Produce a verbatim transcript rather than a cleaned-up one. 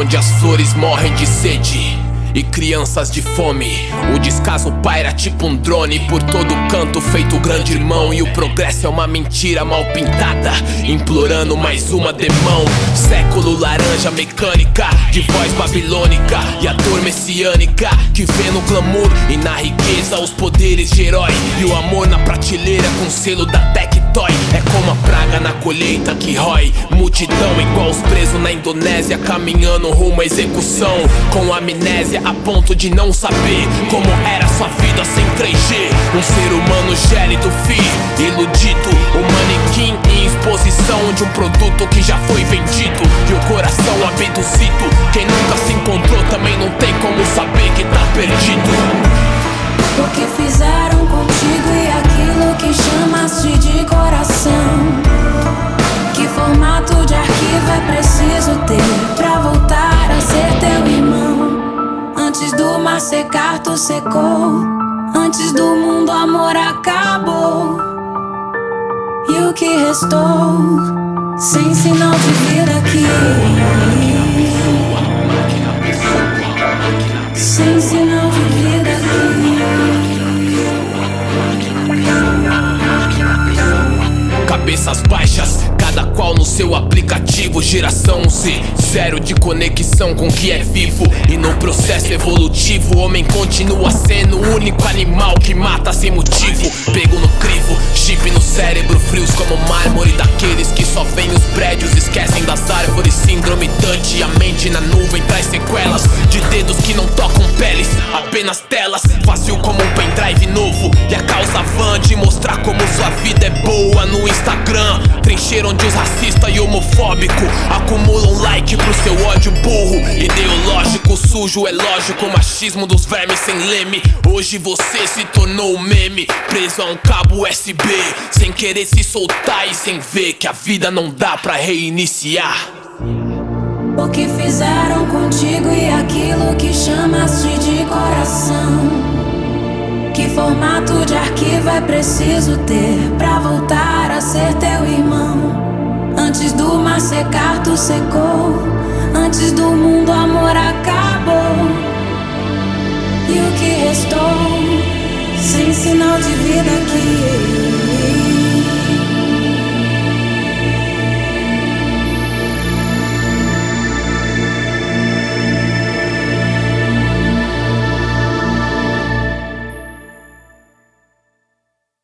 onde as flores morrem de sede e crianças de fome. O descaso paira tipo um drone por todo canto, feito grande irmão. E o progresso é uma mentira mal pintada, implorando mais uma demão. Século laranja mecânica, de voz babilônica e a dor messiânica, que vê no glamour e na riqueza os poderes de herói, e o amor na prateleira com selo da Tectoy. É como a praga na colheita que rói multidão, igual os presos na Indonésia, caminhando rumo à execução, com amnésia a ponto de não saber como era sua vida sem três G. Um ser humano gélido, fi, iludido, um manequim em exposição de um produto que já foi vendido, e o coração abduzido. Quem nunca se encontrou também não tem como saber que tá perdido. O que fizeram contigo e aquilo que chamaste de coração? Que formato de arquivo é preciso ter pra voltar a ser teu irmão? Antes do mar secar, tu secou. Antes do mundo, amor acabou. E o que restou? Sem sinal de vida aqui. Sem sinal de vida aqui. Cabeças baixas, cada qual no seu aplicativo. Geração Z, zero de conexão com o que é vivo. E no processo evolutivo, o homem continua sendo o único animal que mata sem motivo. Pego no crivo, chip no cérebro, frios como mármore, daqueles que só veem os prédios, esquecem das árvores. Síndrome Dante, a mente na nuvem traz sequelas de dedos que não tocam peles, apenas telas. Fácil como um pendrive novo, e a causa van de mostrar como sua vida é boa no Instagram. Trincheira onde os racistas e homofóbicos acumulam like pro seu ódio burro, ideológico, sujo, é lógico. Machismo dos vermes sem leme. Hoje você se tornou um meme, preso a um cabo U S B, sem querer se soltar e sem ver que a vida não dá pra reiniciar. O que fizeram contigo e aquilo que chamaste de coração? Que formato de arquivo é preciso ter pra voltar a ser teu irmão? Antes do mar secar, tu secou. Antes do mundo, amor acabou.